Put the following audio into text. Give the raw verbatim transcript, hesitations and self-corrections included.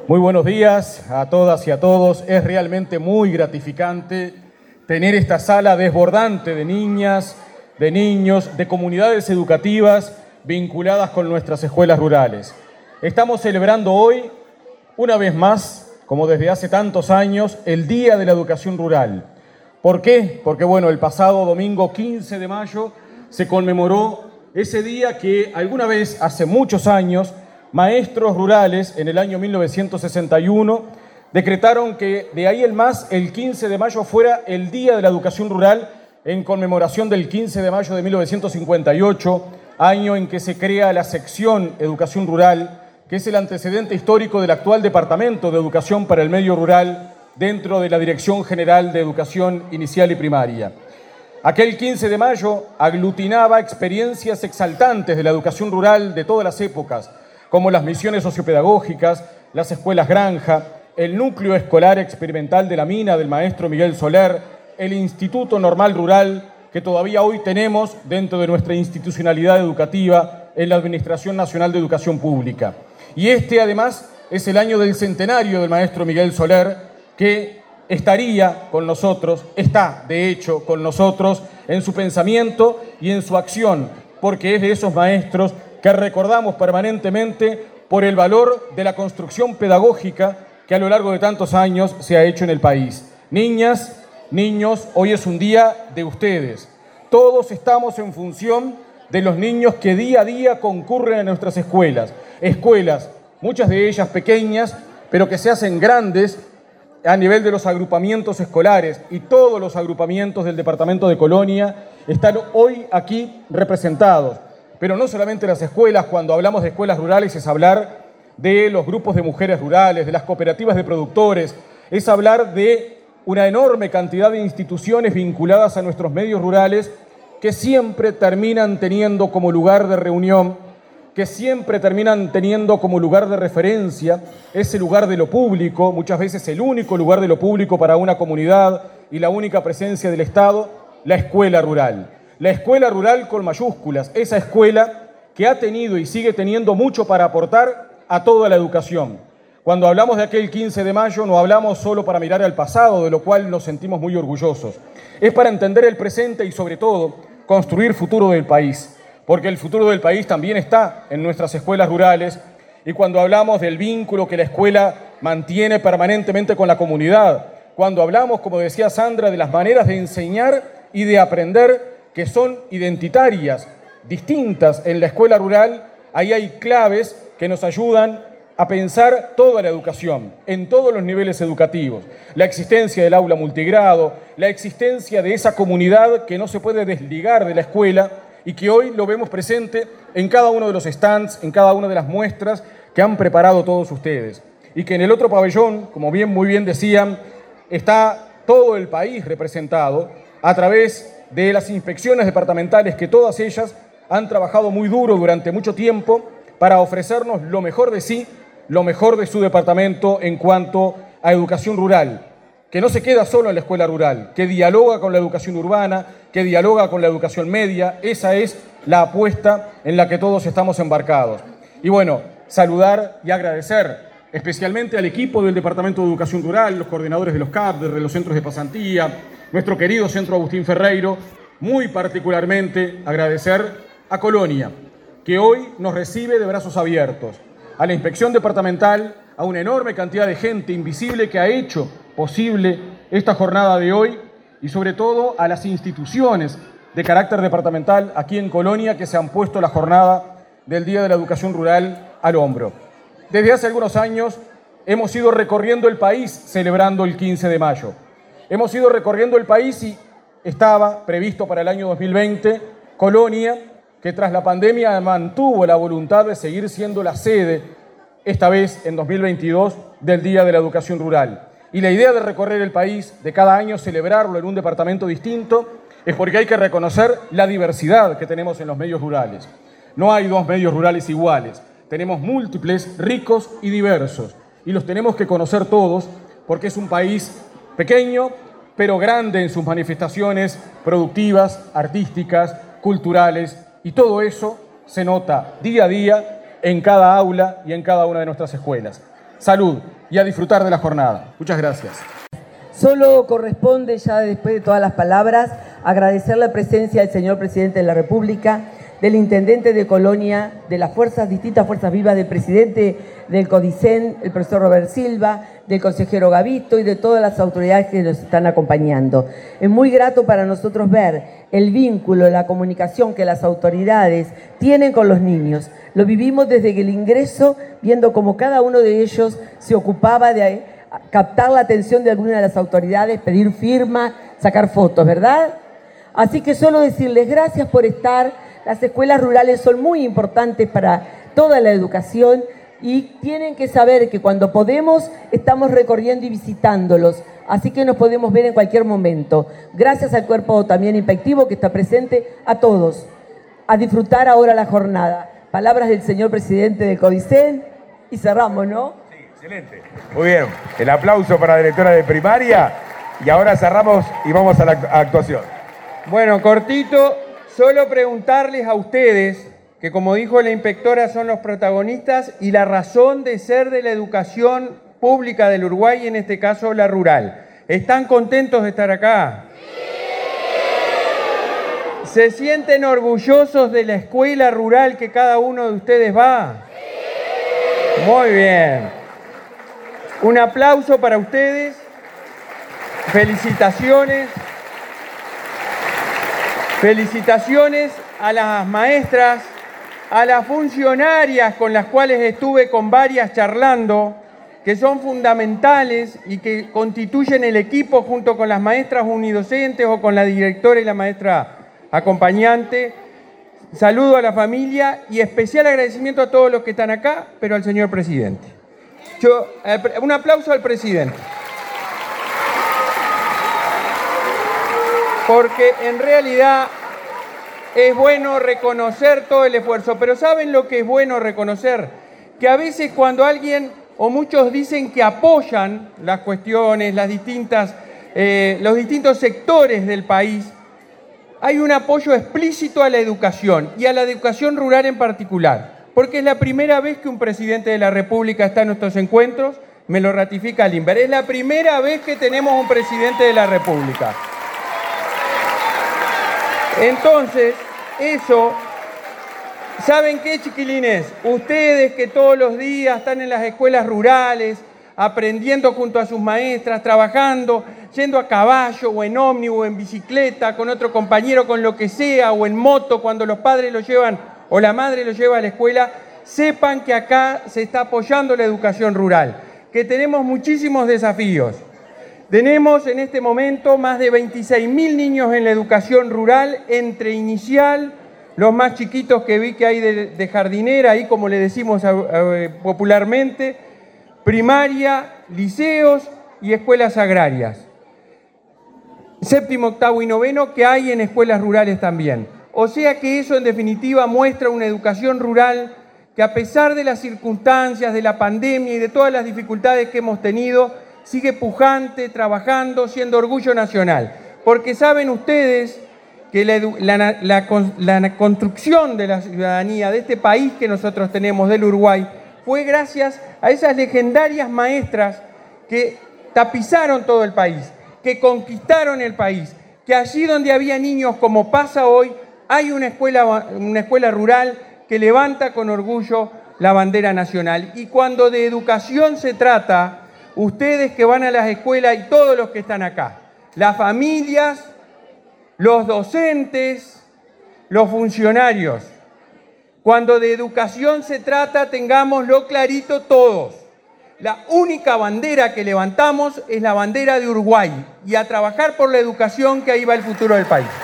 Muy buenos días a todas y a todos. Es realmente muy gratificante tener esta sala desbordante de niñas, de niños, de comunidades educativas vinculadas con nuestras escuelas rurales. Estamos celebrando hoy, una vez más, como desde hace tantos años, el Día de la Educación Rural. ¿Por qué? Porque, bueno, el pasado domingo quince de mayo se conmemoró ese día que alguna vez, hace muchos años, maestros rurales, en el año mil novecientos sesenta y uno, decretaron que de ahí en más el quince de mayo fuera el Día de la Educación Rural en conmemoración del quince de mayo de mil novecientos cincuenta y ocho, año en que se crea la sección Educación Rural, que es el antecedente histórico del actual Departamento de Educación para el Medio Rural dentro de la Dirección General de Educación Inicial y Primaria. Aquel quince de mayo aglutinaba experiencias exaltantes de la educación rural de todas las épocas, como las misiones sociopedagógicas, las escuelas granja, el núcleo escolar experimental de la mina del maestro Miguel Soler, el Instituto Normal Rural, que todavía hoy tenemos dentro de nuestra institucionalidad educativa en la Administración Nacional de Educación Pública. Y este, además, es el año del centenario del maestro Miguel Soler, que estaría con nosotros, está, de hecho, con nosotros en su pensamiento y en su acción, porque es de esos maestros que recordamos permanentemente por el valor de la construcción pedagógica que a lo largo de tantos años se ha hecho en el país. Niñas, niños, hoy es un día de ustedes. Todos estamos en función de los niños que día a día concurren a nuestras escuelas. Escuelas, muchas de ellas pequeñas, pero que se hacen grandes a nivel de los agrupamientos escolares, y todos los agrupamientos del departamento de Colonia están hoy aquí representados. Pero no solamente las escuelas, cuando hablamos de escuelas rurales es hablar de los grupos de mujeres rurales, de las cooperativas de productores, es hablar de una enorme cantidad de instituciones vinculadas a nuestros medios rurales que siempre terminan teniendo como lugar de reunión, que siempre terminan teniendo como lugar de referencia ese lugar de lo público, muchas veces el único lugar de lo público para una comunidad y la única presencia del Estado, la escuela rural. La escuela rural con mayúsculas, esa escuela que ha tenido y sigue teniendo mucho para aportar a toda la educación. Cuando hablamos de aquel quince de mayo no hablamos solo para mirar al pasado, de lo cual nos sentimos muy orgullosos. Es para entender el presente y sobre todo construir futuro del país, porque el futuro del país también está en nuestras escuelas rurales, y cuando hablamos del vínculo que la escuela mantiene permanentemente con la comunidad, cuando hablamos, como decía Sandra, de las maneras de enseñar y de aprender que son identitarias, distintas en la escuela rural, ahí hay claves que nos ayudan a pensar toda la educación, en todos los niveles educativos. La existencia del aula multigrado, la existencia de esa comunidad que no se puede desligar de la escuela y que hoy lo vemos presente en cada uno de los stands, en cada una de las muestras que han preparado todos ustedes. Y que en el otro pabellón, como bien, muy bien decían, está todo el país representado a través de las inspecciones departamentales, que todas ellas han trabajado muy duro durante mucho tiempo para ofrecernos lo mejor de sí, lo mejor de su departamento en cuanto a educación rural, que no se queda solo en la escuela rural, que dialoga con la educación urbana, que dialoga con la educación media. Esa es la apuesta en la que todos estamos embarcados. Y bueno, saludar y agradecer especialmente al equipo del Departamento de Educación Rural, los coordinadores de los C A P, de los centros de pasantía, nuestro querido Centro Agustín Ferreiro, muy particularmente agradecer a Colonia, que hoy nos recibe de brazos abiertos, a la inspección departamental, a una enorme cantidad de gente invisible que ha hecho posible esta jornada de hoy, y sobre todo a las instituciones de carácter departamental aquí en Colonia que se han puesto la jornada del Día de la Educación Rural al hombro. Desde hace algunos años hemos ido recorriendo el país celebrando el quince de mayo. Hemos ido recorriendo el país y estaba previsto para el año dos mil veinte Colonia, que tras la pandemia mantuvo la voluntad de seguir siendo la sede, esta vez en dos mil veintidós, del Día de la Educación Rural. Y la idea de recorrer el país, de cada año celebrarlo en un departamento distinto, es porque hay que reconocer la diversidad que tenemos en los medios rurales. No hay dos medios rurales iguales. Tenemos múltiples, ricos y diversos. Y los tenemos que conocer todos porque es un país pequeño, pero grande en sus manifestaciones productivas, artísticas, culturales. Y todo eso se nota día a día en cada aula y en cada una de nuestras escuelas. salud y a disfrutar de la jornada. Muchas gracias. Solo corresponde, ya después de todas las palabras, agradecer la presencia del señor Presidente de la República, del Intendente de Colonia, de las fuerzas, distintas fuerzas vivas, del Presidente del CODICEN, el profesor Robert Silva, del consejero Gavito y de todas las autoridades que nos están acompañando. Es muy grato para nosotros ver el vínculo, la comunicación que las autoridades tienen con los niños. Lo vivimos desde el ingreso, viendo cómo cada uno de ellos se ocupaba de captar la atención de alguna de las autoridades, pedir firma, sacar fotos, ¿verdad? Así que solo decirles gracias por estar. Las escuelas rurales son muy importantes para toda la educación y tienen que saber que cuando podemos estamos recorriendo y visitándolos, así que nos podemos ver en cualquier momento. Gracias al cuerpo también inspectivo que está presente, a todos. A disfrutar ahora la jornada. Palabras del señor Presidente del CODICEN y cerramos, ¿no? Sí, excelente. Muy bien. El aplauso para la directora de primaria y ahora cerramos y vamos a la actuación. Bueno, cortito. Solo preguntarles a ustedes, que como dijo la inspectora son los protagonistas y la razón de ser de la educación pública del Uruguay, y en este caso la rural. ¿Están contentos de estar acá? ¿Se sienten orgullosos de la escuela rural que cada uno de ustedes va? Muy bien. Un aplauso para ustedes. Felicitaciones. Felicitaciones a las maestras, a las funcionarias con las cuales estuve con varias charlando, que son fundamentales y que constituyen el equipo junto con las maestras unidocentes o con la directora y la maestra acompañante. Saludo a la familia y especial agradecimiento a todos los que están acá, pero al señor presidente. Yo, un aplauso al presidente. Porque en realidad es bueno reconocer todo el esfuerzo, pero ¿saben lo que es bueno reconocer? Que a veces cuando alguien o muchos dicen que apoyan las cuestiones, las distintas, eh, los distintos sectores del país, hay un apoyo explícito a la educación y a la educación rural en particular, porque es la primera vez que un presidente de la República está en nuestros encuentros, me lo ratifica Limber, es la primera vez que tenemos un presidente de la República. Entonces, eso, ¿saben qué, chiquilines? Ustedes que todos los días están en las escuelas rurales, aprendiendo junto a sus maestras, trabajando, yendo a caballo o en ómnibus o en bicicleta, con otro compañero, con lo que sea, o en moto cuando los padres lo llevan o la madre lo lleva a la escuela, sepan que acá se está apoyando la educación rural, que tenemos muchísimos desafíos. Tenemos en este momento más de veintiséis mil niños en la educación rural, entre inicial, los más chiquitos que vi que hay de, de jardinera, ahí como le decimos eh, popularmente, primaria, liceos y escuelas agrarias. Séptimo, octavo y noveno que hay en escuelas rurales también. O sea que eso en definitiva muestra una educación rural que a pesar de las circunstancias, de la pandemia y de todas las dificultades que hemos tenido, sigue pujante, trabajando, siendo orgullo nacional. Porque saben ustedes que la, la, la, la construcción de la ciudadanía de este país que nosotros tenemos, del Uruguay, fue gracias a esas legendarias maestras que tapizaron todo el país, que conquistaron el país, que allí donde había niños, como pasa hoy, hay una escuela, una escuela rural que levanta con orgullo la bandera nacional. Y cuando de educación se trata, ustedes que van a las escuelas y todos los que están acá, las familias, los docentes, los funcionarios, cuando de educación se trata, tengámoslo clarito todos. La única bandera que levantamos es la bandera de Uruguay y a trabajar por la educación, que ahí va el futuro del país.